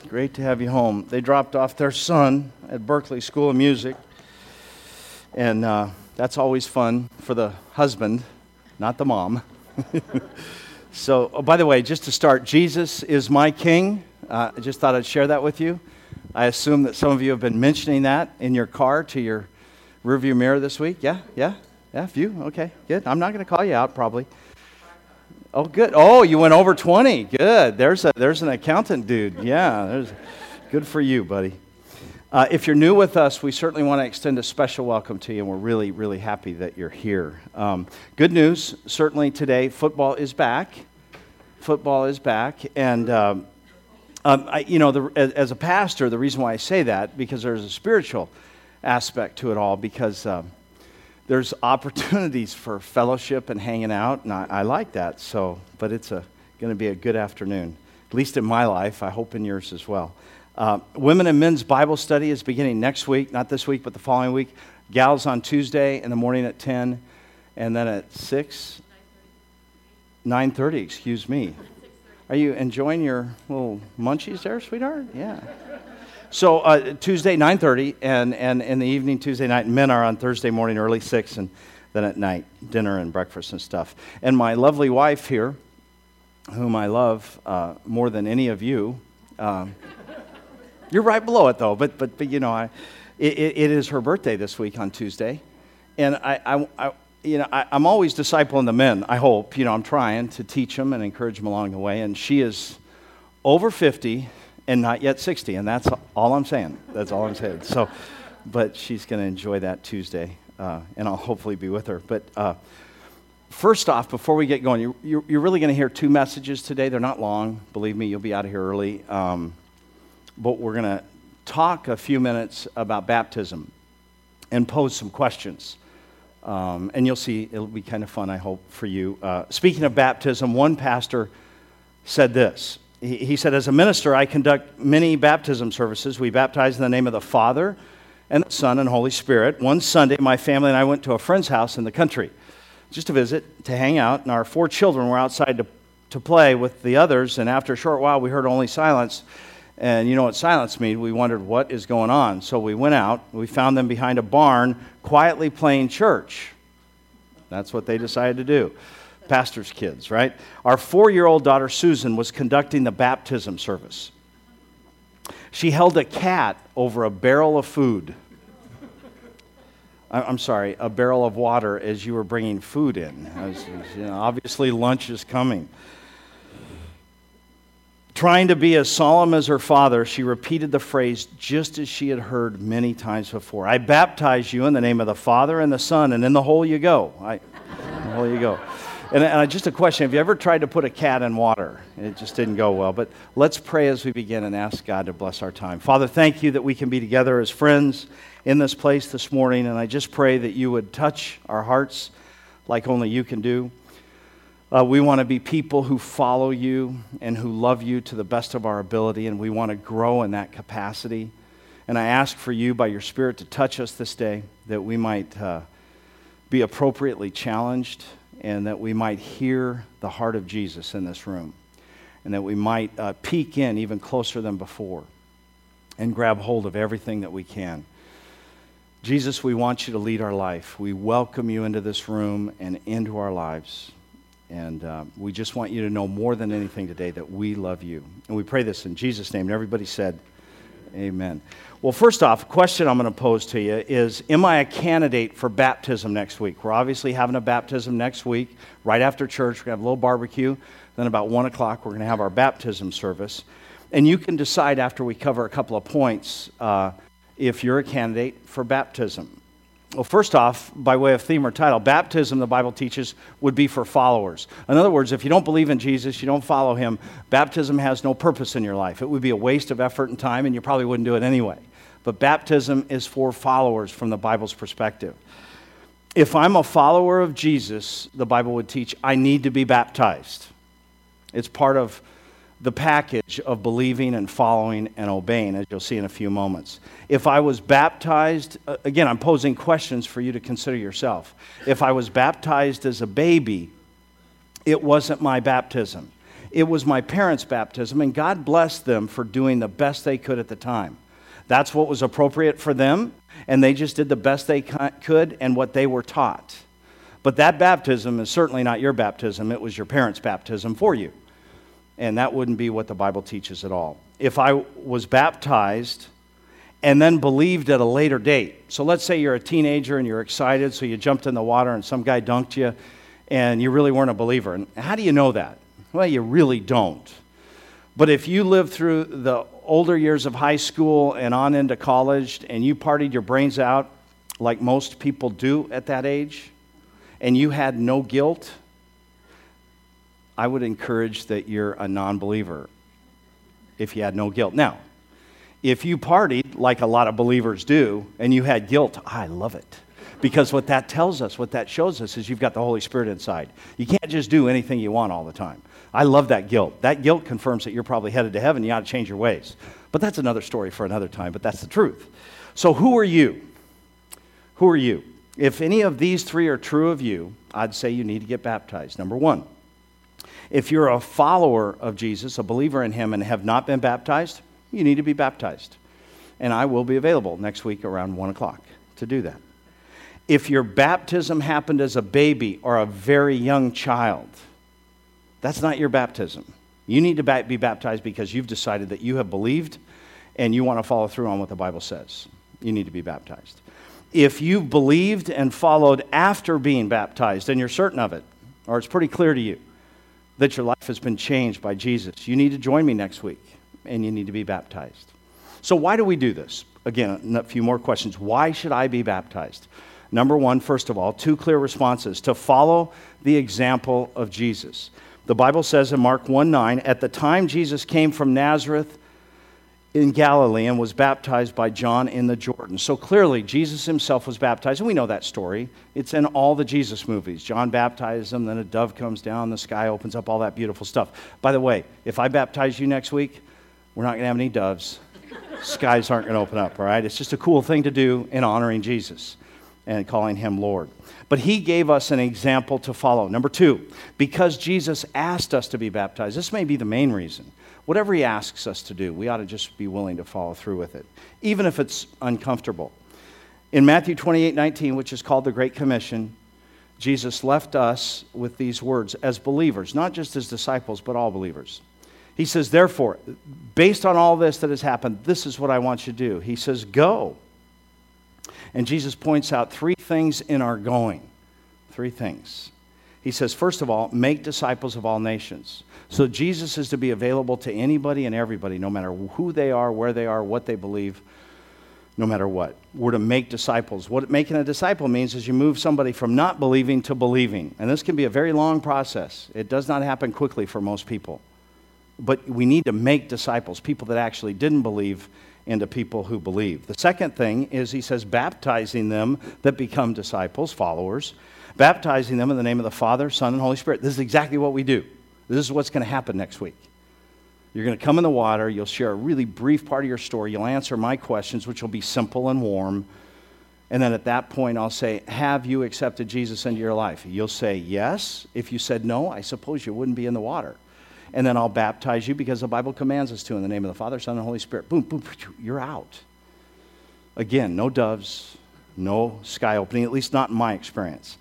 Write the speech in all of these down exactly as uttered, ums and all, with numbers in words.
Great to have you home. They dropped off their son at Berkeley School of Music, and uh, that's always fun for the husband, not the mom. So, oh, by the way, just to start, Jesus is my King. Uh, I just thought I'd share that with you. I assume that some of you have been mentioning that in your car to your rearview mirror this week. Yeah, yeah, yeah, a few. Okay, good. I'm not going to call you out, probably. Oh, good. Oh, you went over twenty. Good. There's a there's an accountant dude. Yeah, there's good for you, buddy. Uh, if you're new with us, we certainly want to extend a special welcome to you, and we're really, really happy that you're here. Um, good news, certainly today, football is back. Football is back, and um, um, I, you know, the, as, as a pastor, the reason why I say that because there's a spiritual aspect to it all, because. Um, There's opportunities for fellowship and hanging out, and I, I like that. So, but it's a going to be a good afternoon, at least in my life. I hope in yours as well. Uh, Women and Men's Bible Study is beginning next week, not this week, but the following week. Gals on Tuesday in the morning at ten, and then at six, nine thirty. Excuse me. Are you enjoying your little munchies there, sweetheart? Yeah. So uh, Tuesday, nine thirty, and, and in the evening, Tuesday night, men are on Thursday morning, early six, and then at night, dinner and breakfast and stuff. And my lovely wife here, whom I love uh, more than any of you, um, you're right below it, though, but, but, but you know, I, it, it is her birthday this week on Tuesday, and I, I, I you know, I, I'm always discipling the men, I hope. You know, I'm trying to teach them and encourage them along the way, and she is over fifty, and not yet sixty, and that's all I'm saying. That's all I'm saying. So, but she's going to enjoy that Tuesday, uh, and I'll hopefully be with her. But uh, first off, before we get going, you're, you're, you're really going to hear two messages today. They're not long. Believe me, you'll be out of here early. Um, but we're going to talk a few minutes about baptism and pose some questions. Um, and you'll see, it'll be kind of fun, I hope, for you. Uh, speaking of baptism, one pastor said this. He said, as a minister, I conduct many baptism services. We baptize in the name of the Father and the Son and Holy Spirit. One Sunday, my family and I went to a friend's house in the country just to visit, to hang out, and our four children were outside to, to play with the others, and after a short while, we heard only silence, and you know what silence means. We wondered what is going on, so we went out. We found them behind a barn, quietly playing church. That's what they decided to do. Pastor's kids, right? Our four-year-old daughter, Susan, was conducting the baptism service. She held a cat over a barrel of food. I'm sorry, a barrel of water as you were bringing food in. As, you know, obviously, lunch is coming. Trying to be as solemn as her father, she repeated the phrase just as she had heard many times before. I baptize you in the name of the Father and the Son, and in the hole you go. I, in the hole you go. And, and just a question, have you ever tried to put a cat in water? It just didn't go well. But let's pray as we begin and ask God to bless our time. Father, thank you that we can be together as friends in this place this morning. And I just pray that you would touch our hearts like only you can do. Uh, we want to be people who follow you and who love you to the best of our ability. And we want to grow in that capacity. And I ask for you by your Spirit to touch us this day, that we might uh, be appropriately challenged, and that we might hear the heart of Jesus in this room, and that we might uh, peek in even closer than before and grab hold of everything that we can. Jesus, we want you to lead our life. We welcome you into this room and into our lives, and uh, we just want you to know more than anything today that we love you. And we pray this in Jesus' name, and everybody said, amen. Well, first off, a question I'm going to pose to you is, am I a candidate for baptism next week? We're obviously having a baptism next week, right after church. We're going to have a little barbecue. Then about one o'clock, we're going to have our baptism service. And you can decide after we cover a couple of points uh, if you're a candidate for baptism. Well, first off, by way of theme or title, baptism, the Bible teaches, would be for followers. In other words, if you don't believe in Jesus, you don't follow him, baptism has no purpose in your life. It would be a waste of effort and time, and you probably wouldn't do it anyway. But baptism is for followers from the Bible's perspective. If I'm a follower of Jesus, the Bible would teach, I need to be baptized. It's part of the package of believing and following and obeying, as you'll see in a few moments. If I was baptized, again, I'm posing questions for you to consider yourself. If I was baptized as a baby, it wasn't my baptism. It was my parents' baptism, and God blessed them for doing the best they could at the time. That's what was appropriate for them, and they just did the best they could and what they were taught. But that baptism is certainly not your baptism. It was your parents' baptism for you. And that wouldn't be what the Bible teaches at all. If I was baptized and then believed at a later date, so let's say you're a teenager and you're excited, so you jumped in the water and some guy dunked you, and you really weren't a believer. And how do you know that? Well, you really don't. But if you lived through the older years of high school and on into college, and you partied your brains out like most people do at that age, and you had no guilt, I would encourage that you're a non-believer if you had no guilt. Now, if you partied like a lot of believers do, and you had guilt, I love it. Because what that tells us, what that shows us, is you've got the Holy Spirit inside. You can't just do anything you want all the time. I love that guilt. That guilt confirms that you're probably headed to heaven. You ought to change your ways. But that's another story for another time, but that's the truth. So who are you? Who are you? If any of these three are true of you, I'd say you need to get baptized. Number one, if you're a follower of Jesus, a believer in him, and have not been baptized, you need to be baptized. And I will be available next week around one o'clock to do that. If your baptism happened as a baby or a very young child, that's not your baptism. You need to be baptized because you've decided that you have believed and you want to follow through on what the Bible says. You need to be baptized. If you've believed and followed after being baptized and you're certain of it, or it's pretty clear to you that your life has been changed by Jesus, you need to join me next week and you need to be baptized. So why do we do this? Again, a few more questions. Why should I be baptized? Number one, first of all, two clear responses: to follow the example of Jesus. The Bible says in Mark one nine, at the time Jesus came from Nazareth in Galilee and was baptized by John in the Jordan. So clearly, Jesus himself was baptized, and we know that story. It's in all the Jesus movies. John baptizes him, then a dove comes down, the sky opens up, all that beautiful stuff. By the way, if I baptize you next week, we're not going to have any doves. Skies aren't going to open up, all right? It's just a cool thing to do in honoring Jesus and calling him Lord. But he gave us an example to follow. Number two, because Jesus asked us to be baptized, this may be the main reason. Whatever he asks us to do, we ought to just be willing to follow through with it, even if it's uncomfortable. In Matthew twenty-eight nineteen, which is called the Great Commission, Jesus left us with these words as believers, not just as disciples, but all believers. He says, therefore, based on all this that has happened, this is what I want you to do. He says, go. And Jesus points out three things in our going. Three things. He says, first of all, make disciples of all nations. So Jesus is to be available to anybody and everybody, no matter who they are, where they are, what they believe, no matter what. We're to make disciples. What making a disciple means is you move somebody from not believing to believing. And this can be a very long process. It does not happen quickly for most people. But we need to make disciples, people that actually didn't believe into people who believe. The second thing is he says baptizing them that become disciples, followers, baptizing them in the name of the Father, Son, and Holy Spirit. This is exactly what we do. This is what's going to happen next week. You're going to come in the water. You'll share a really brief part of your story. You'll answer my questions, which will be simple and warm. And then at that point, I'll say, have you accepted Jesus into your life? You'll say yes. If you said no, I suppose you wouldn't be in the water. And then I'll baptize you because the Bible commands us to in the name of the Father, Son, and Holy Spirit. Boom, boom, you're out. Again, no doves, no sky opening, at least not in my experience.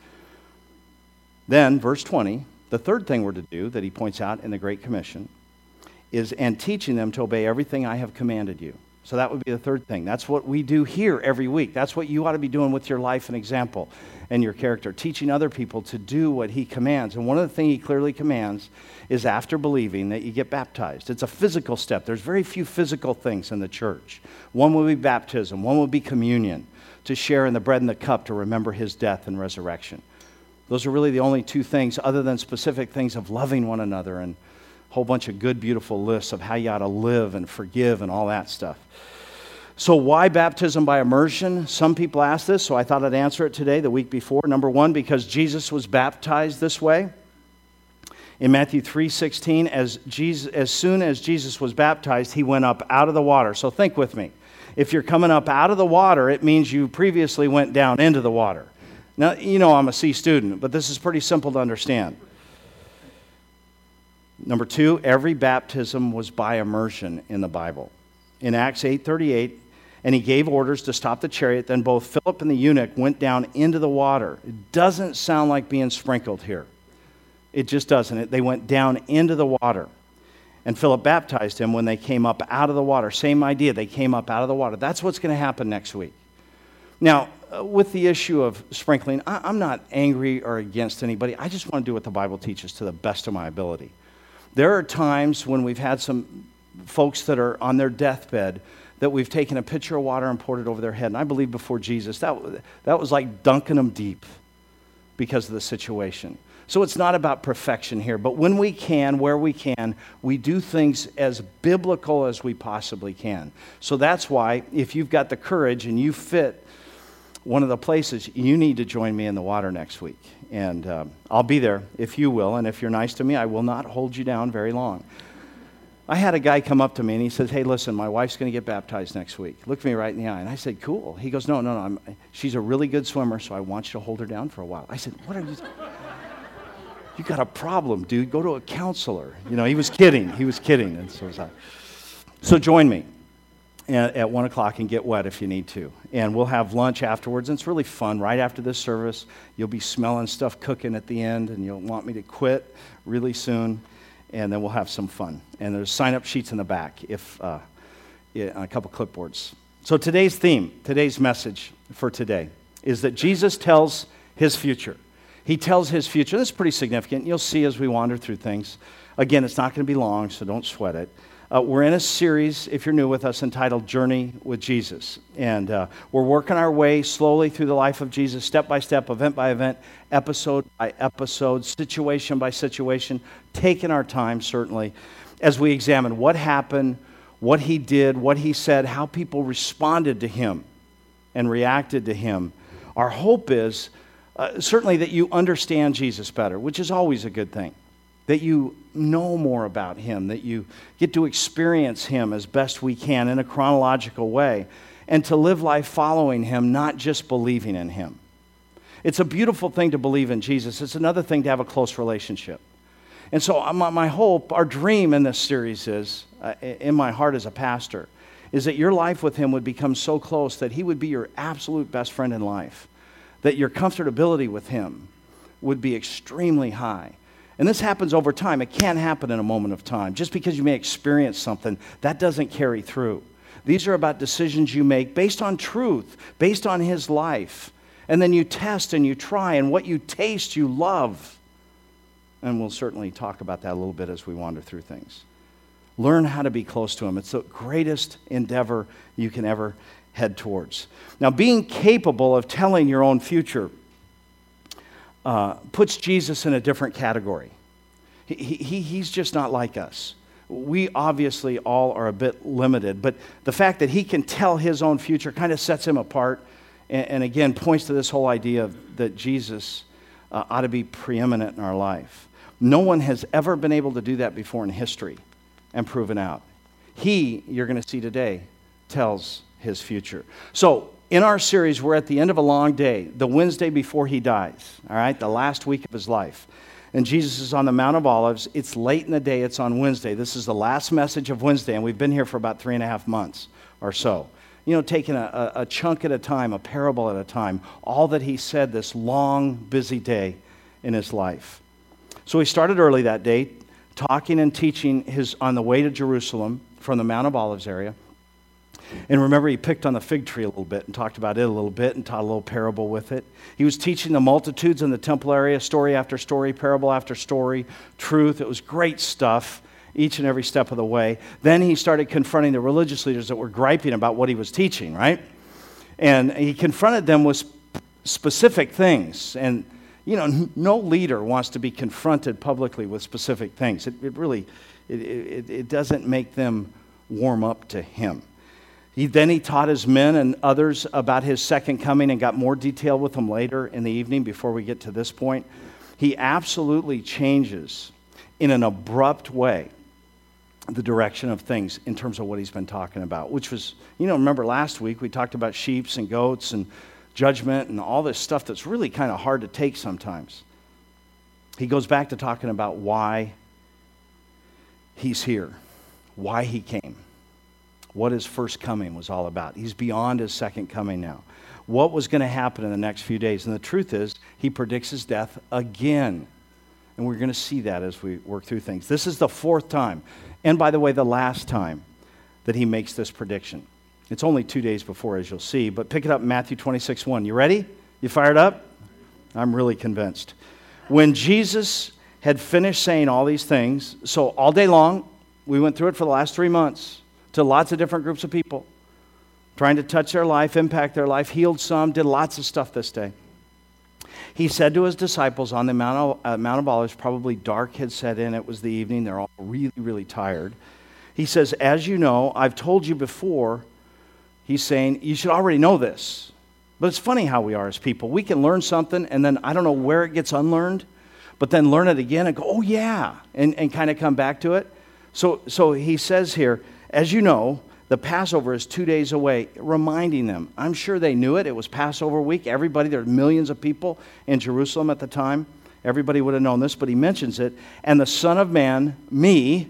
Then, verse twenty, the third thing we're to do that he points out in the Great Commission is, and teaching them to obey everything I have commanded you. So that would be the third thing. That's what we do here every week. That's what you ought to be doing with your life and example and your character, teaching other people to do what he commands. And one of the things he clearly commands is after believing that you get baptized. It's a physical step. There's very few physical things in the church. One would be baptism. One would be communion, to share in the bread and the cup to remember his death and resurrection. Those are really the only two things other than specific things of loving one another and a whole bunch of good, beautiful lists of how you ought to live and forgive and all that stuff. So why baptism by immersion? Some people ask this, so I thought I'd answer it today, the week before. Number one, because Jesus was baptized this way. In Matthew three sixteen, as Jesus, as soon as Jesus was baptized, he went up out of the water. So think with me. If you're coming up out of the water, it means you previously went down into the water. Now, you know I'm a C student, but this is pretty simple to understand. Number two, every baptism was by immersion in the Bible. In Acts eight thirty-eight, and he gave orders to stop the chariot. Then both Philip and the eunuch went down into the water. It doesn't sound like being sprinkled here. It just doesn't. They went down into the water. And Philip baptized him when they came up out of the water. Same idea. They came up out of the water. That's what's going to happen next week. Now, with the issue of sprinkling, I'm not angry or against anybody. I just want to do what the Bible teaches to the best of my ability. There are times when we've had some folks that are on their deathbed that we've taken a pitcher of water and poured it over their head. And I believe before Jesus, that, that was like dunking them deep because of the situation. So it's not about perfection here. But when we can, where we can, we do things as biblical as we possibly can. So that's why if you've got the courage and you fit one of the places, you need to join me in the water next week. And um, I'll be there if you will. And if you're nice to me, I will not hold you down very long. I had a guy come up to me and he says, hey, listen, my wife's going to get baptized next week. Looked me right in the eye. And I said, cool. He goes, no, no, no. I'm, she's a really good swimmer, so I want you to hold her down for a while. I said, what are you... You got a problem, dude. Go to a counselor. You know, he was kidding. He was kidding. And so was I. So join me at, at one o'clock and get wet if you need to. And we'll have lunch afterwards. And it's really fun. Right after this service, you'll be smelling stuff cooking at the end, and you'll want me to quit really soon. And then we'll have some fun. And there's sign-up sheets in the back, if uh, yeah, a couple clipboards. So today's theme, today's message for today, is that Jesus tells his future. He tells his future. This is pretty significant. You'll see as we wander through things. Again, it's not going to be long, so don't sweat it. Uh, we're in a series, if you're new with us, entitled Journey with Jesus. And uh, we're working our way slowly through the life of Jesus, step by step, event by event, episode by episode, situation by situation, taking our time, certainly, as we examine what happened, what he did, what he said, how people responded to him and reacted to him. Our hope is Uh, certainly that you understand Jesus better, which is always a good thing. That you know more about him, that you get to experience him as best we can in a chronological way, and to live life following him, not just believing in him. It's a beautiful thing to believe in Jesus. It's another thing to have a close relationship. And so my, my hope, our dream in this series is, uh, in my heart as a pastor, is that your life with him would become so close that he would be your absolute best friend in life. That your comfortability with him would be extremely high. And this happens over time. It can't happen in a moment of time. Just because you may experience something, that doesn't carry through. These are about decisions you make based on truth, based on his life. And then you test and you try, and what you taste, you love. And we'll certainly talk about that a little bit as we wander through things. Learn how to be close to him. It's the greatest endeavor you can ever head towards. Now, being capable of telling your own future uh, puts Jesus in a different category. He, he, he's just not like us. We obviously all are a bit limited, but the fact that he can tell his own future kind of sets him apart, and, and again, points to this whole idea of, that Jesus uh, ought to be preeminent in our life. No one has ever been able to do that before in history and proven out. He, you're going to see today, tells his future. So, in our series, we're at the end of a long day, the Wednesday before he dies, all right, the last week of his life. And Jesus is on the Mount of Olives. It's late in the day. It's on Wednesday. This is the last message of Wednesday, and we've been here for about three and a half months or so. You know, taking a, a, a chunk at a time, a parable at a time, all that he said this long, busy day in his life. So he started early that day, talking and teaching his on the way to Jerusalem from the Mount of Olives area. And remember, he picked on the fig tree a little bit and talked about it a little bit and taught a little parable with it. He was teaching the multitudes in the temple area, story after story, parable after story, truth. It was great stuff each and every step of the way. Then he started confronting the religious leaders that were griping about what he was teaching, right? And he confronted them with specific things. And, you know, no leader wants to be confronted publicly with specific things. It, it really, it, it, it doesn't make them warm up to him. He, then he taught his men and others about his second coming and got more detail with them later in the evening before we get to this point. He absolutely changes in an abrupt way the direction of things in terms of what he's been talking about, which was, you know, remember last week we talked about sheep and goats and judgment and all this stuff that's really kind of hard to take sometimes. He goes back to talking about why He's here, why he came, what his first coming was all about. He's beyond his second coming now. What was going to happen in the next few days? And the truth is, he predicts his death again. And we're going to see that as we work through things. This is the fourth time. And by the way, the last time that he makes this prediction. It's only two days before, as you'll see. But pick it up in Matthew twenty-six one. You ready? You fired up? I'm really convinced. When Jesus had finished saying all these things, so all day long, we went through it for the last three months to lots of different groups of people, trying to touch their life, impact their life, healed some, did lots of stuff this day. He said to his disciples on the Mount of, uh, Mount of Olives, probably dark had set in, it was the evening, they're all really, really tired. He says, as you know, I've told you before, he's saying, you should already know this. But it's funny how we are as people. We can learn something, and then I don't know where it gets unlearned, but then learn it again and go, oh yeah, and, and kind of come back to it. So, so he says here, as you know, the Passover is two days away, reminding them. I'm sure they knew it. It was Passover week. Everybody, there were millions of people in Jerusalem at the time. Everybody would have known this, but he mentions it. And the Son of Man, me,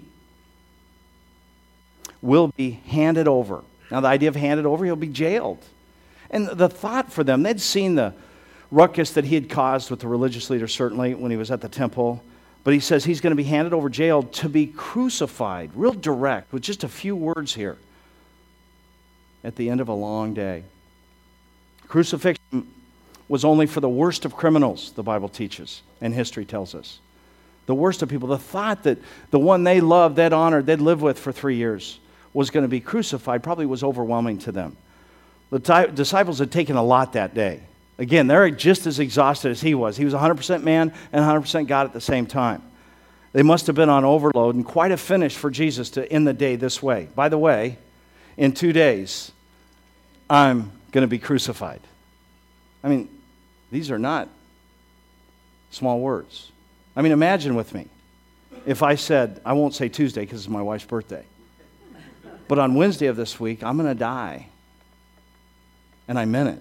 will be handed over. Now, the idea of handed over, he'll be jailed. And the thought for them, they'd seen the ruckus that he had caused with the religious leaders, certainly, when he was at the temple. But he says he's going to be handed over, jailed, to be crucified. Real direct, with just a few words here. At the end of a long day. Crucifixion was only for the worst of criminals, the Bible teaches, and history tells us. The worst of people. The thought that the one they loved, they'd honored, they'd lived with for three years was going to be crucified probably was overwhelming to them. The ti- disciples had taken a lot that day. Again, they're just as exhausted as he was. He was one hundred percent man and one hundred percent God at the same time. They must have been on overload and quite a finish for Jesus to end the day this way. By the way, in two days, I'm going to be crucified. I mean, these are not small words. I mean, imagine with me if I said, I won't say Tuesday because it's my wife's birthday, but on Wednesday of this week, I'm going to die. And I meant it.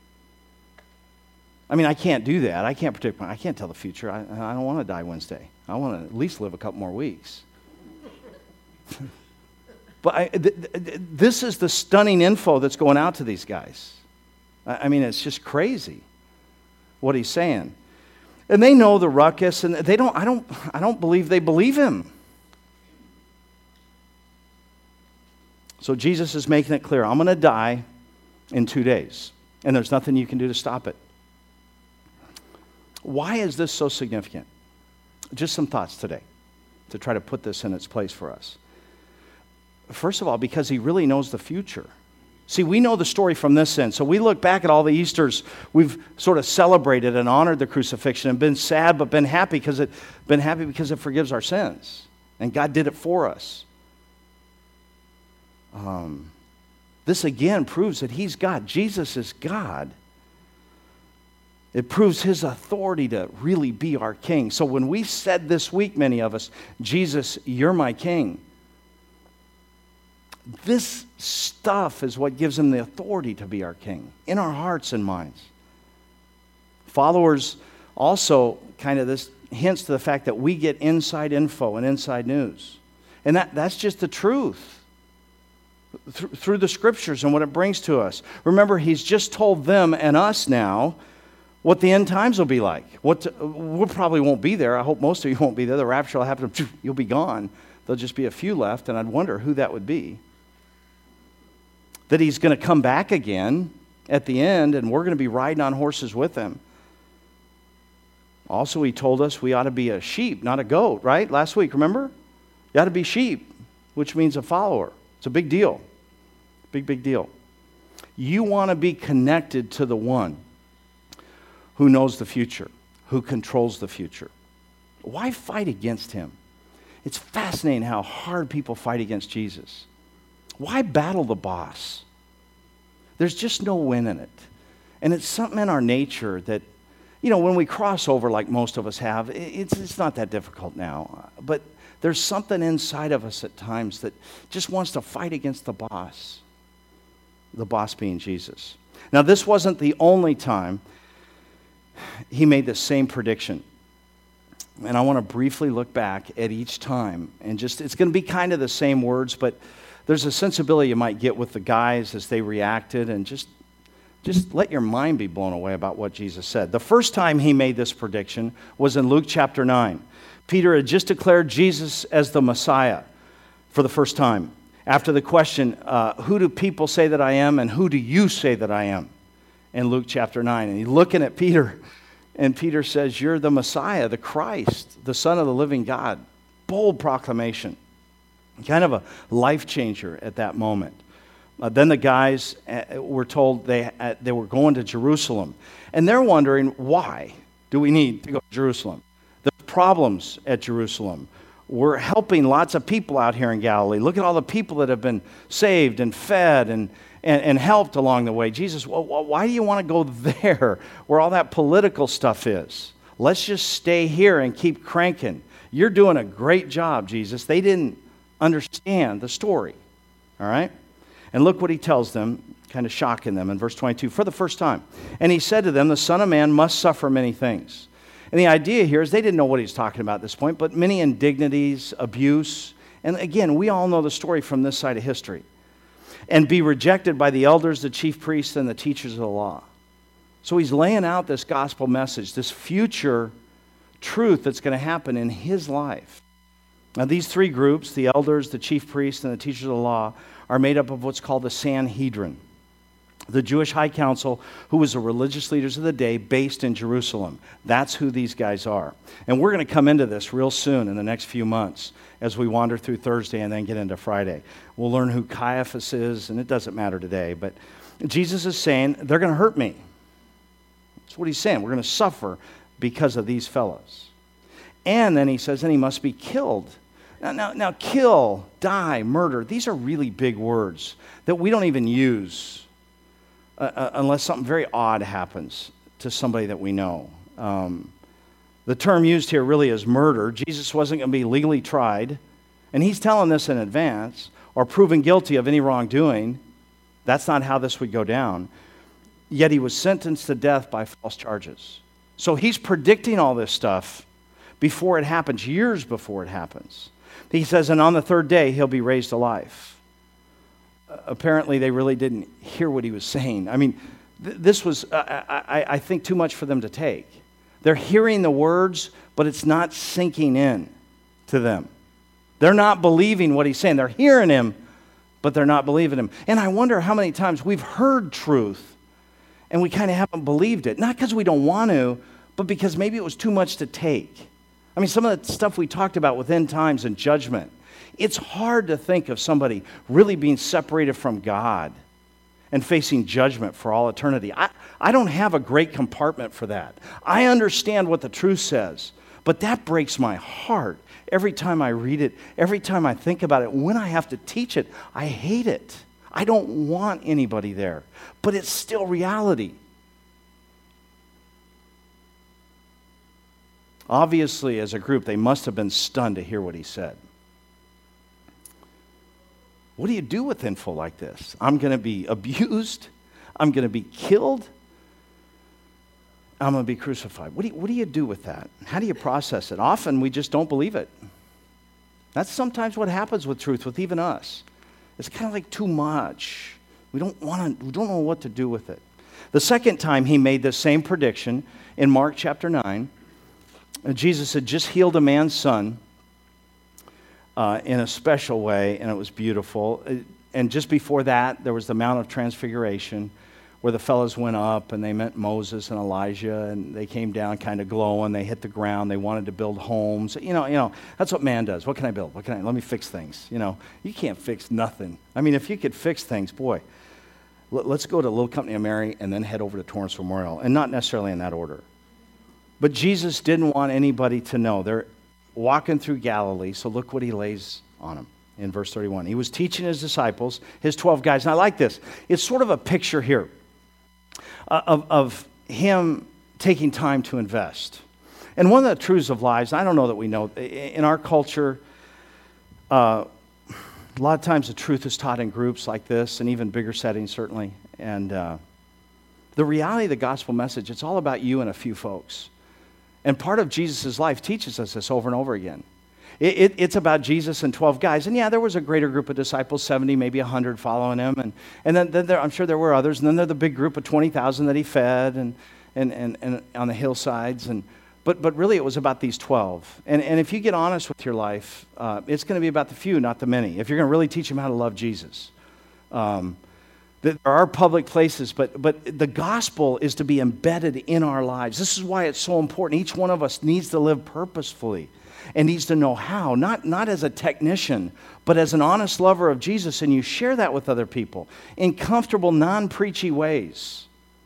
I mean, I can't do that. I can't predict my, I can't tell the future. I, I don't want to die Wednesday. I want to at least live a couple more weeks. But I, th- th- this is the stunning info that's going out to these guys. I, I mean, it's just crazy what he's saying. And they know the ruckus, and they don't, I don't, I don't believe they believe him. So Jesus is making it clear, I'm going to die in two days, and there's nothing you can do to stop it. Why is this so significant? Just some thoughts today to try to put this in its place for us. First of all, because he really knows the future. See, we know the story from this end. So we look back at all the Easters we've sort of celebrated and honored the crucifixion and been sad but been happy because it been happy because it forgives our sins. And God did it for us. Um, this again proves that he's God. Jesus is God. It proves his authority to really be our king. So when we said this week, many of us, Jesus, you're my king. This stuff is what gives him the authority to be our king in our hearts and minds. Followers also kind of this hints to the fact that we get inside info and inside news. And that, that's just the truth Th- through the scriptures and what it brings to us. Remember, he's just told them and us now what the end times will be like. What to, we probably won't be there. I hope most of you won't be there. The rapture will happen. You'll be gone. There'll just be a few left, and I'd wonder who that would be. That he's going to come back again at the end, and we're going to be riding on horses with him. Also, he told us we ought to be a sheep, not a goat, right? Last week, remember? You ought to be sheep, which means a follower. It's a big deal. Big, big deal. You want to be connected to the one who knows the future, who controls the future. Why fight against him? It's fascinating how hard people fight against Jesus. Why battle the boss? There's just no win in it. And it's something in our nature that, you know, when we cross over like most of us have, it's, it's not that difficult now. But there's something inside of us at times that just wants to fight against the boss. The boss being Jesus. Now, this wasn't the only time he made the same prediction. And I want to briefly look back at each time. And just, it's going to be kind of the same words, but there's a sensibility you might get with the guys as they reacted, and just, just let your mind be blown away about what Jesus said. The first time he made this prediction was in Luke chapter nine. Peter had just declared Jesus as the Messiah for the first time. After the question, uh, who do people say that I am, and who do you say that I am? In Luke chapter nine. And he's looking at Peter, and Peter says, you're the Messiah, the Christ, the Son of the living God. Bold proclamation. Kind of a life changer at that moment. Uh, then the guys uh, were told they, uh, they were going to Jerusalem. And they're wondering, why do we need to go to Jerusalem? There's problems at Jerusalem. We're helping lots of people out here in Galilee. Look at all the people that have been saved and fed and, and, and helped along the way. Jesus, well, why do you want to go there where all that political stuff is? Let's just stay here and keep cranking. You're doing a great job, Jesus. They didn't understand the story. All right? And look what he tells them, kind of shocking them in verse twenty-two, for the first time. And he said to them, the Son of Man must suffer many things. And the idea here is they didn't know what he was talking about at this point, but many indignities, abuse. And again, we all know the story from this side of history. And be rejected by the elders, the chief priests, and the teachers of the law. So he's laying out this gospel message, this future truth that's going to happen in his life. Now, these three groups, the elders, the chief priests, and the teachers of the law, are made up of what's called the Sanhedrin, the Jewish high council, who was the religious leaders of the day based in Jerusalem. That's who these guys are. And we're going to come into this real soon in the next few months as we wander through Thursday and then get into Friday. We'll learn who Caiaphas is, and it doesn't matter today, but Jesus is saying, they're going to hurt me. That's what he's saying. We're going to suffer because of these fellows. And then he says, and he must be killed. Now, now, now, kill, die, murder, these are really big words that we don't even use uh, uh, unless something very odd happens to somebody that we know. Um, the term used here really is murder. Jesus wasn't going to be legally tried, and he's telling this in advance, or proven guilty of any wrongdoing. That's not how this would go down. Yet he was sentenced to death by false charges. So he's predicting all this stuff before it happens, years before it happens. He says, and on the third day, he'll be raised to life. Uh, apparently, they really didn't hear what he was saying. I mean, th- this was, uh, I, I think, too much for them to take. They're hearing the words, but it's not sinking in to them. They're not believing what he's saying. They're hearing him, but they're not believing him. And I wonder how many times we've heard truth, and we kind of haven't believed it. Not because we don't want to, but because maybe it was too much to take. I mean, some of the stuff we talked about with end times and judgment, it's hard to think of somebody really being separated from God and facing judgment for all eternity. I, I don't have a great compartment for that. I understand what the truth says, but that breaks my heart every time I read it, every time I think about it. When I have to teach it, I hate it. I don't want anybody there, but it's still reality. Obviously, as a group, they must have been stunned to hear what he said. What do you do with info like this? I'm going to be abused. I'm going to be killed. I'm going to be crucified. What do you, what do you do with that? How do you process it? Often, we just don't believe it. That's sometimes what happens with truth, with even us. It's kind of like too much. We don't want to. We don't know what to do with it. The second time he made the same prediction in Mark chapter nine, Jesus had just healed a man's son uh, in a special way, and it was beautiful. And just before that, there was the Mount of Transfiguration, where the fellows went up and they met Moses and Elijah, and they came down kind of glowing. They hit the ground. They wanted to build homes. You know, you know, that's what man does. What can I build? What can I? Let me fix things. You know, you can't fix nothing. I mean, if you could fix things, boy, let's go to Little Company of Mary and then head over to Torrance Memorial, and not necessarily in that order. But Jesus didn't want anybody to know. They're walking through Galilee, so look what he lays on them in verse thirty-one. He was teaching his disciples, his twelve guys. And I like this. It's sort of a picture here uh, of, of him taking time to invest. And one of the truths of lives, I don't know that we know, in our culture, uh, a lot of times the truth is taught in groups like this, and even bigger settings, certainly. And uh, the reality of the gospel message, it's all about you and a few folks. And part of Jesus' life teaches us this over and over again. It, it, it's about Jesus and twelve guys. And yeah, there was a greater group of disciples, seventy, maybe one hundred following him. And, and then, then there, I'm sure there were others. And then there's the big group of twenty thousand that he fed and, and, and, and on the hillsides. And But, but really, it was about these twelve. And, and if you get honest with your life, uh, it's going to be about the few, not the many. If you're going to really teach them how to love Jesus. Um, there are public places, but, but the gospel is to be embedded in our lives. This is why it's so important. Each one of us needs to live purposefully and needs to know how, not, not as a technician, but as an honest lover of Jesus, and you share that with other people in comfortable, non-preachy ways,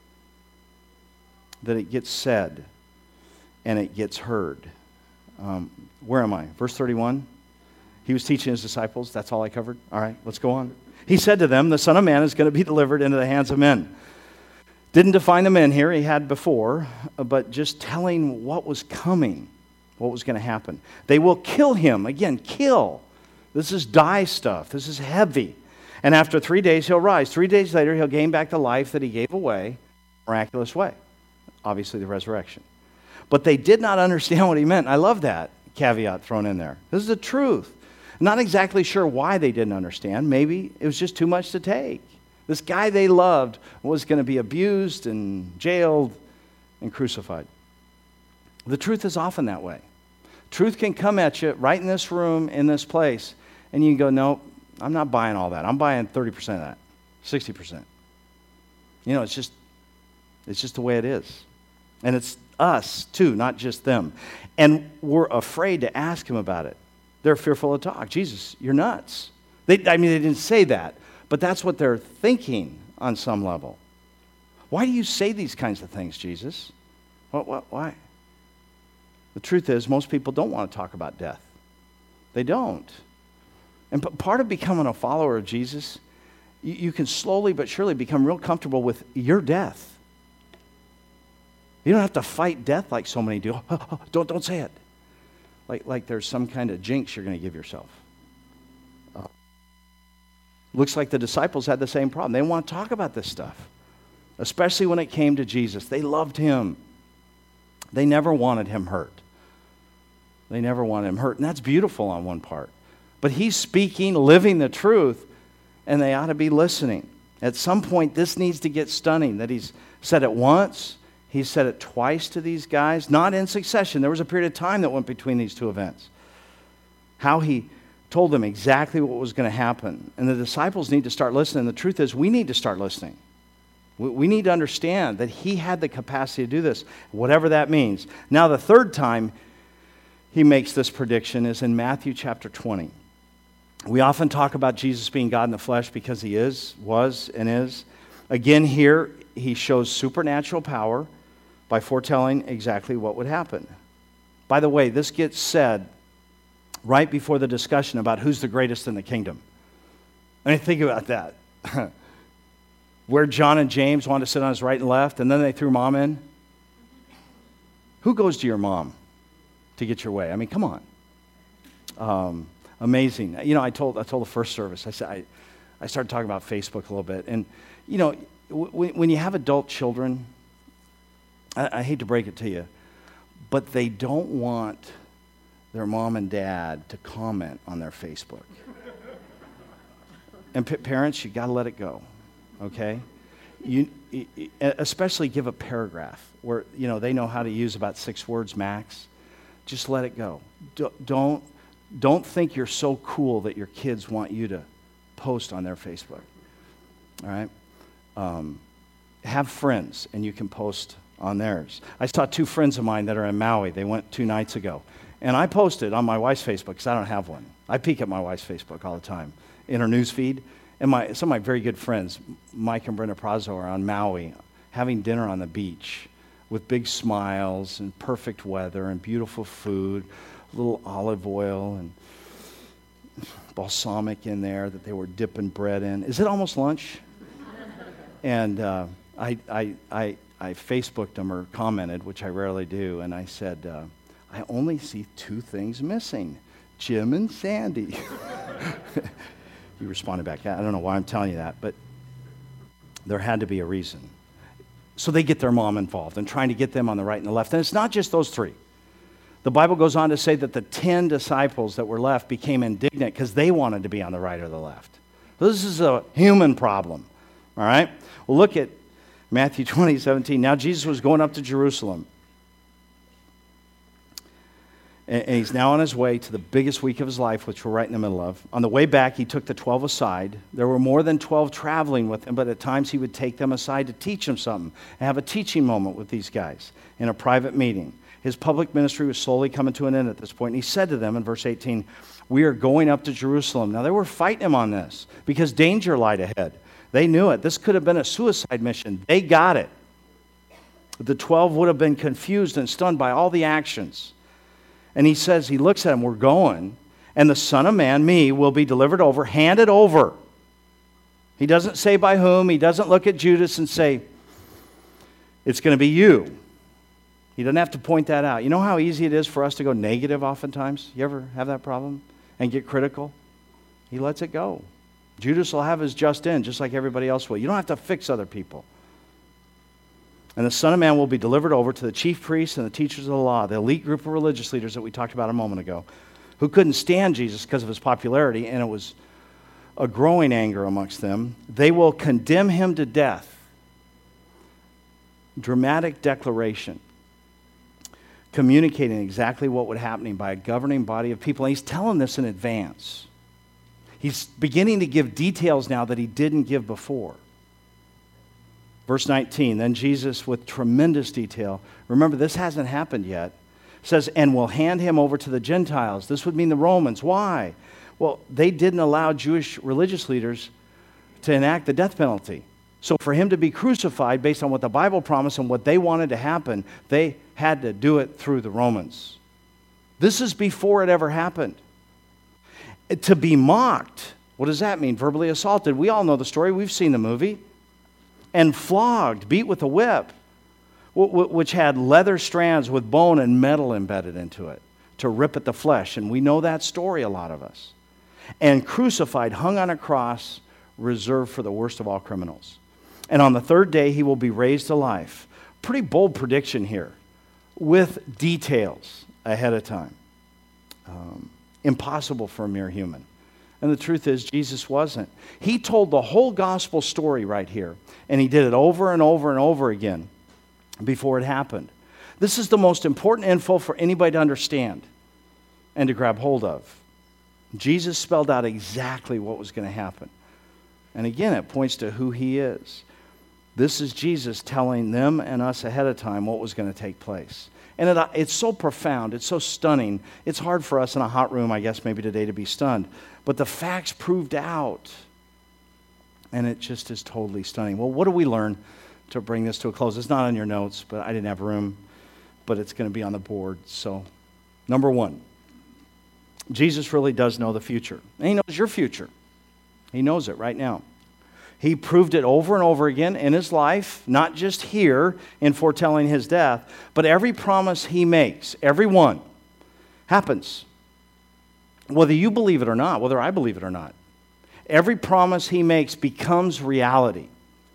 that it gets said and it gets heard. Um, where am I? Verse thirty-one. He was teaching his disciples. That's all I covered? All right, let's go on. He said to them, the Son of Man is going to be delivered into the hands of men. Didn't define the men here, he had before, but just telling what was coming, what was going to happen. They will kill him. Again, kill. This is die stuff. This is heavy. And after three days, he'll rise. Three days later, he'll gain back the life that he gave away, miraculous way. Obviously, the resurrection. But they did not understand what he meant. I love that caveat thrown in there. This is the truth. Not exactly sure why they didn't understand. Maybe it was just too much to take. This guy they loved was going to be abused and jailed and crucified. The truth is often that way. Truth can come at you right in this room, in this place, and you can go, no, I'm not buying all that. I'm buying thirty percent of that, sixty percent. You know, it's just, it's just the way it is. And it's us, too, not just them. And we're afraid to ask him about it. They're fearful of talk. Jesus, you're nuts. They, I mean, they didn't say that, but that's what they're thinking on some level. Why do you say these kinds of things, Jesus? What, what, why? The truth is, most people don't want to talk about death. They don't. And p- part of becoming a follower of Jesus, you, you can slowly but surely become real comfortable with your death. You don't have to fight death like so many do. don't, don't say it. Like, like there's some kind of jinx you're going to give yourself. Uh, looks like the disciples had the same problem. They didn't want to talk about this stuff, especially when it came to Jesus. They loved him. They never wanted him hurt. They never wanted him hurt. And that's beautiful on one part. But he's speaking, living the truth, and they ought to be listening. At some point, this needs to get stunning, that he's said it once. He said it twice to these guys, not in succession. There was a period of time that went between these two events. How he told them exactly what was going to happen. And the disciples need to start listening. The truth is, we need to start listening. We, we need to understand that he had the capacity to do this, whatever that means. Now, the third time he makes this prediction is in Matthew chapter twenty. We often talk about Jesus being God in the flesh because he is, was, and is. Again, here, he shows supernatural power by foretelling exactly what would happen. By the way, this gets said right before the discussion about who's the greatest in the kingdom. I mean, think about that. Where John and James wanted to sit on his right and left, and then they threw mom in. Who goes to your mom to get your way? I mean, come on. Um, amazing. You know, I told I told the first service, I said I, I started talking about Facebook a little bit, and you know, w- when you have adult children, I, I hate to break it to you, but they don't want their mom and dad to comment on their Facebook. And p- parents, you got to let it go, okay? You, you especially give a paragraph where you know they know how to use about six words max. Just let it go. D- don't don't think you're so cool that your kids want you to post on their Facebook. All right. Um, have friends, and you can post on theirs. I saw two friends of mine that are in Maui. They went two nights ago. And I posted on my wife's Facebook, because I don't have one. I peek at my wife's Facebook all the time, in her news feed. And my, some of my very good friends, Mike and Brenda Prazo, are on Maui, having dinner on the beach with big smiles and perfect weather and beautiful food, a little olive oil and balsamic in there that they were dipping bread in. Is it almost lunch? And uh, I, I, I, I Facebooked them or commented, which I rarely do, and I said, uh, I only see two things missing, Jim and Sandy. He responded back, I don't know why I'm telling you that, but there had to be a reason. So they get their mom involved and trying to get them on the right and the left. And it's not just those three. The Bible goes on to say that the ten disciples that were left became indignant because they wanted to be on the right or the left. So this is a human problem, all right? Well, look at Matthew twenty, seventeen. Now Jesus was going up to Jerusalem. And he's now on his way to the biggest week of his life, which we're right in the middle of. On the way back, he took the twelve aside. There were more than twelve traveling with him, but at times he would take them aside to teach them something and have a teaching moment with these guys in a private meeting. His public ministry was slowly coming to an end at this point. And he said to them in verse eighteen, "We are going up to Jerusalem." Now, they were fighting him on this because danger lied ahead. They knew it. This could have been a suicide mission. They got it. The twelve would have been confused and stunned by all the actions. And he says, he looks at them, we're going, and the Son of Man, me, will be delivered over, handed over. He doesn't say by whom. He doesn't look at Judas and say, it's going to be you. He doesn't have to point that out. You know how easy it is for us to go negative oftentimes? You ever have that problem and get critical? He lets it go. Judas will have his just end, just like everybody else will. You don't have to fix other people. And the Son of Man will be delivered over to the chief priests and the teachers of the law, the elite group of religious leaders that we talked about a moment ago, who couldn't stand Jesus because of his popularity, and it was a growing anger amongst them. They will condemn him to death. Dramatic declaration, communicating exactly what would happen by a governing body of people. And he's telling this in advance. He's beginning to give details now that he didn't give before. Verse nineteen, then Jesus, with tremendous detail, remember this hasn't happened yet, says, and will hand him over to the Gentiles. This would mean the Romans. Why? Well, they didn't allow Jewish religious leaders to enact the death penalty. So for him to be crucified based on what the Bible promised and what they wanted to happen, they had to do it through the Romans. This is before it ever happened. To be mocked, what does that mean? Verbally assaulted. We all know the story. We've seen the movie. And flogged, beat with a whip, which had leather strands with bone and metal embedded into it to rip at the flesh. And we know that story, a lot of us. And crucified, hung on a cross, reserved for the worst of all criminals. And on the third day, he will be raised to life. Pretty bold prediction here, with details ahead of time. Um, impossible for a mere human. And the truth is, Jesus wasn't. He told the whole gospel story right here. And he did it over and over and over again before it happened. This is the most important info for anybody to understand and to grab hold of. Jesus spelled out exactly what was going to happen. And again, it points to who he is. This is Jesus telling them and us ahead of time what was going to take place. And it, it's so profound, it's so stunning. It's hard for us in a hot room, I guess, maybe today to be stunned. But the facts proved out. And it just is totally stunning. Well, what do we learn to bring this to a close? It's not on your notes, but I didn't have room. But it's going to be on the board. So, number one, Jesus really does know the future. And he knows your future. He knows it right now. He proved it over and over again in his life, not just here in foretelling his death, but every promise he makes, every one, happens. Whether you believe it or not, whether I believe it or not. Every promise he makes becomes reality.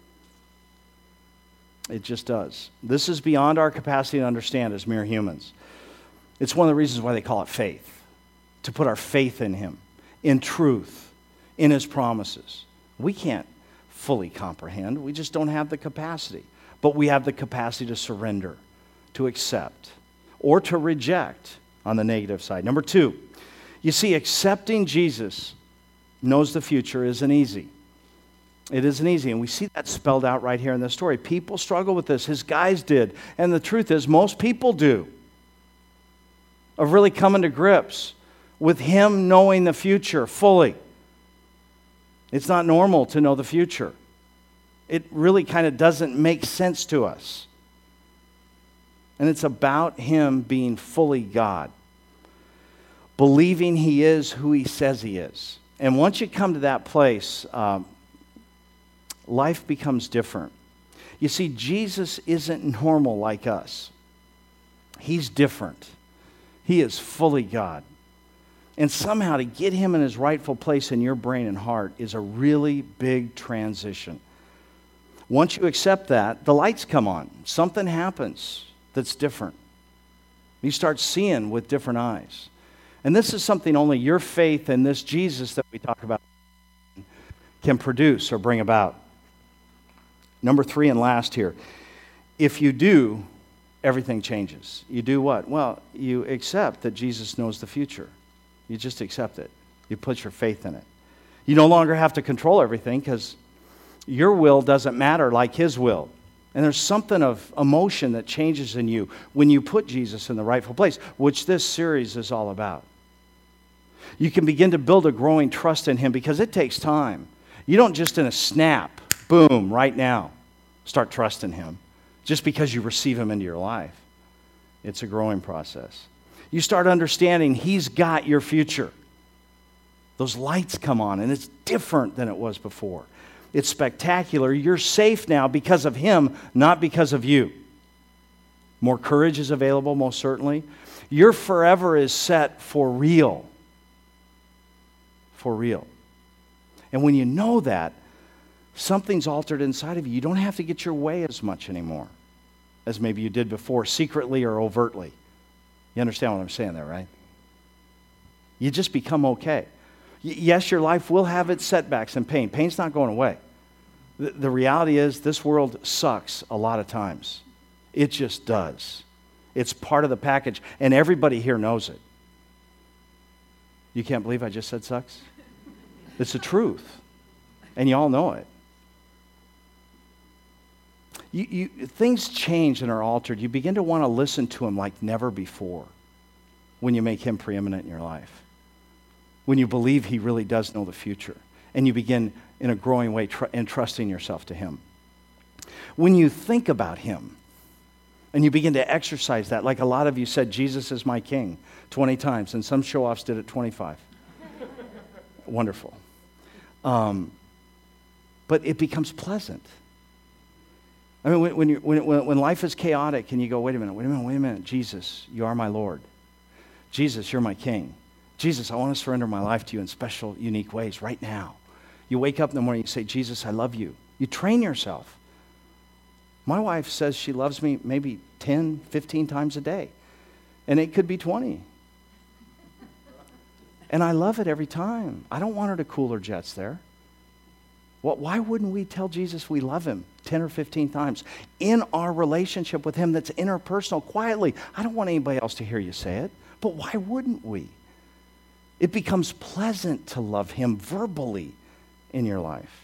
It just does. This is beyond our capacity to understand as mere humans. It's one of the reasons why they call it faith. To put our faith in him, in truth, in his promises. We can't fully comprehend. We just don't have the capacity. But we have the capacity to surrender, to accept, or to reject on the negative side. Number two, you see, accepting Jesus knows the future isn't easy. It isn't easy, and we see that spelled out right here in this story. People struggle with this. His guys did, and the truth is most people do. Of really coming to grips with him knowing the future fully. It's not normal to know the future. It really kind of doesn't make sense to us. And it's about him being fully God. Believing he is who he says he is. And once you come to that place, um, life becomes different. You see, Jesus isn't normal like us. He's different. He is fully God. And somehow to get him in his rightful place in your brain and heart is a really big transition. Once you accept that, the lights come on. Something happens that's different. You start seeing with different eyes. And this is something only your faith in this Jesus that we talk about can produce or bring about. Number three and last here. If you do, everything changes. You do what? Well, you accept that Jesus knows the future. You just accept it. You put your faith in it. You no longer have to control everything because your will doesn't matter like his will. And there's something of emotion that changes in you when you put Jesus in the rightful place, which this series is all about. You can begin to build a growing trust in him because it takes time. You don't just in a snap, boom, right now, start trusting him just because you receive him into your life. It's a growing process. You start understanding he's got your future. Those lights come on, and it's different than it was before. It's spectacular. You're safe now because of him, not because of you. More courage is available, most certainly. Your forever is set for real. For real. And when you know that, something's altered inside of you. You don't have to get your way as much anymore as maybe you did before, secretly or overtly. You understand what I'm saying there, right? You just become okay. Y- yes, your life will have its setbacks and pain. Pain's not going away. The, the reality is this world sucks a lot of times. It just does. It's part of the package, and everybody here knows it. You can't believe I just said sucks? It's the truth, and you all know it. You, you, things change and are altered. You begin to want to listen to him like never before when you make him preeminent in your life. When you believe he really does know the future. And you begin in a growing way tr- entrusting yourself to him. When you think about him and you begin to exercise that, like a lot of you said, Jesus is my king twenty times, and some show-offs did it twenty-five. Wonderful. Um, but it becomes pleasant. I mean, when, when, you, when, when life is chaotic and you go, wait a minute, wait a minute, wait a minute, Jesus, you are my Lord. Jesus, you're my King. Jesus, I want to surrender my life to you in special, unique ways right now. You wake up in the morning, you say, Jesus, I love you. You train yourself. My wife says she loves me maybe ten, fifteen times a day. And it could be twenty. And I love it every time. I don't want her to cool her jets there. Well, why wouldn't we tell Jesus we love him ten or fifteen times in our relationship with him that's interpersonal, quietly? I don't want anybody else to hear you say it, but why wouldn't we? It becomes pleasant to love him verbally in your life.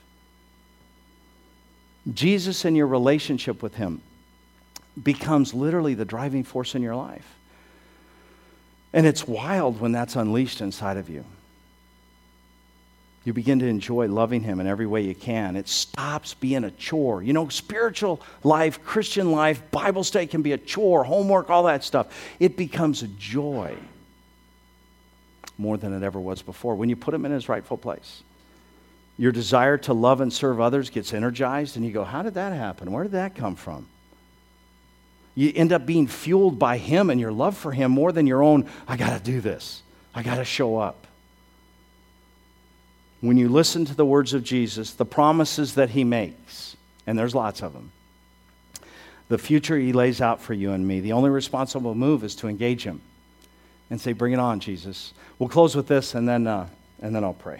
Jesus and your relationship with him becomes literally the driving force in your life. And it's wild when that's unleashed inside of you. You begin to enjoy loving him in every way you can. It stops being a chore. You know, spiritual life, Christian life, Bible study can be a chore, homework, all that stuff. It becomes a joy more than it ever was before when you put him in his rightful place. Your desire to love and serve others gets energized, and you go, how did that happen? Where did that come from? You end up being fueled by him and your love for him more than your own, I got to do this. I got to show up. When you listen to the words of Jesus, the promises that he makes, and there's lots of them, the future he lays out for you and me, the only responsible move is to engage him and say, bring it on, Jesus. We'll close with this, and then, uh, and then I'll pray.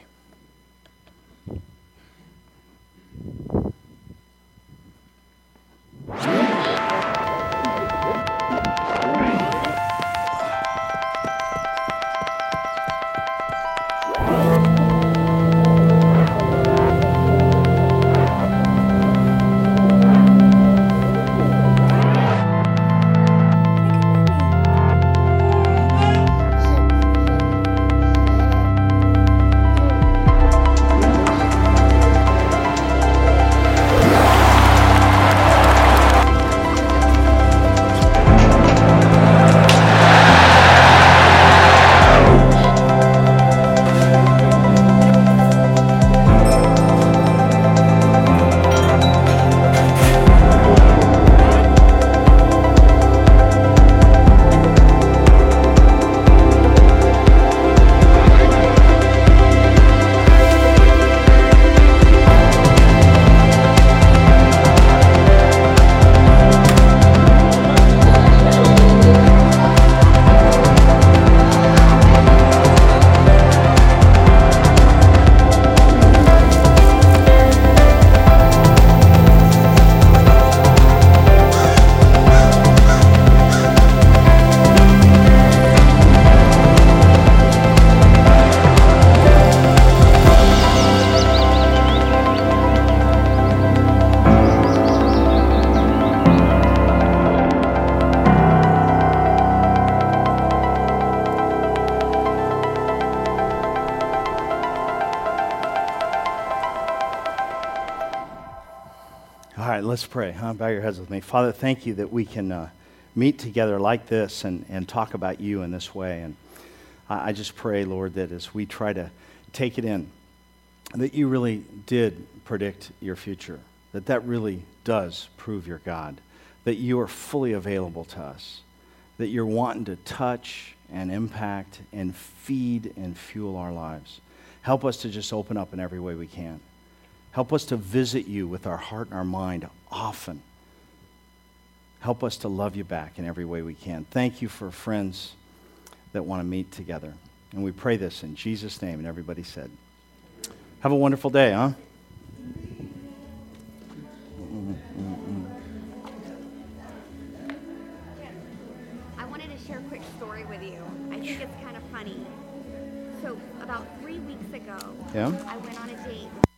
All right, let's pray. Huh? Bow your heads with me. Father, thank you that we can uh, meet together like this and, and talk about you in this way. And I, I just pray, Lord, that as we try to take it in, that you really did predict your future, that that really does prove your God, that you are fully available to us, that you're wanting to touch and impact and feed and fuel our lives. Help us to just open up in every way we can. Help us to visit you with our heart and our mind often. Help us to love you back in every way we can. Thank you for friends that want to meet together. And we pray this in Jesus' name. And everybody said, have a wonderful day, huh? I wanted to share a quick story with you. I think it's kind of funny. So about three weeks ago, Yeah? I went on a date.